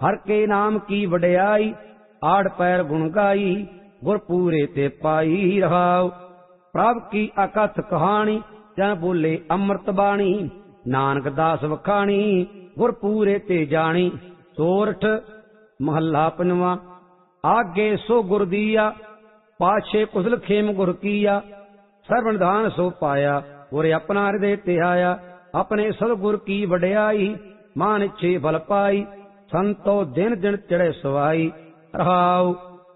हर के नाम की वड्याई, आड़ पैर गुण गाई, गुर पूरे ते पाई रहाओ। प्रभ की अकथ कहानी, जन बोले अमृत बाणी, नानक दास वखाणी, गुर पूरे ते जानी। सोरठ महला पंजवा। आगे सो गुर दिया, पाछे कुशल खेम गुर किया, सर्व निधान सो पाया, गुर अपना हृदय ते आया। अपने सतगुर की वड्याई, मान इच्छे फल पाई, संतो दिन दिन चढ़े सवाई रहाओ।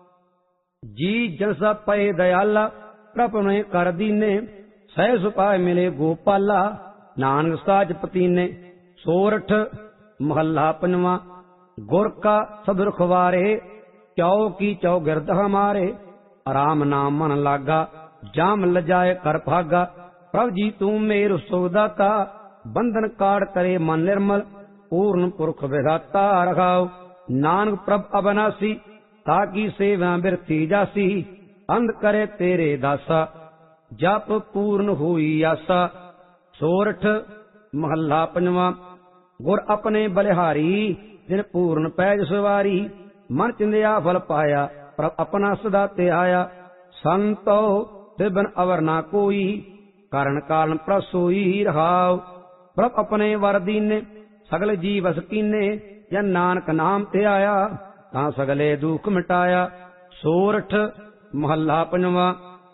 जी जलसा पए दयाला, प्रभ ने कर दीने, सह सुपाय मिले गोपाला, नानक साज पतीने। सोरठ महला पंजवा। गुर का सदुर खवारे, चौ की चौ गिरद हमारे, राम नाम मन लागा, जाम लजाए कर भागा। प्रभ जी तू मेरु सुखदाता, बंधन काट करे मन निर्मल, पूर्ण पुरख विधाता रखाओ। नानक प्रभ अबनासी, ताकि सेवा बिरथी जासी, अंध करे तेरे दासा, जप पूर्ण हुई आसा। सोरठ महला पंजवा। गुर अपने बलिहारी, जिन पूर्ण पैज सवारी, मन चिंदिया फल पाया, प्रभ अपना सदा ते आया। संतो तिबन अवर ना कोई, कारण कालन प्रसोई रहाओ। प्रभ अपने वर दीने, सगल जीवस कीने, जन नानक नाम ते आया, तां सगले दुख मिटाया। सोरठ महला पंजवा।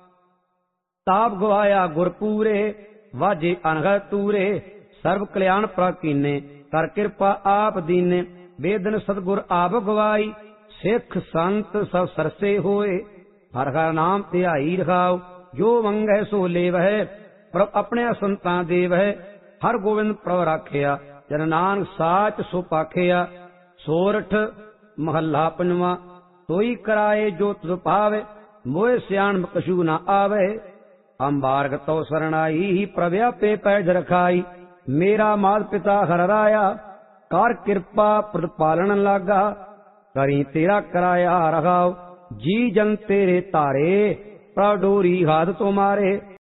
ताप गवाया गुर पूरे, वाजे अनघ तूरे, सर्व कल्याण प्रकीने, कर कृपा आप दीने। वेदन सतगुर आप गवाई, सिख संत सब सरसे होए, हर हर नाम ध्याई रखाओ। जो मंगै सो लेवह, प्रभ अपने संतां देवह, हर गोविंद प्रभ राखिया, जन नानक साच सो पाखिया। सोरठ महला पंजवा। सोई कराए जो तुझ पावे, मोह सियाण कछु न आवे, अंबारक तो शरणाई, प्रव्यापे पैज रखाई। मेरा मात पिता हर राया, कार कृपा प्रतिपालन लागा, करी तेरा कराया रखाओ। जी जन तेरे तारे, प्रभ डोरी हाथ तुम्हारे,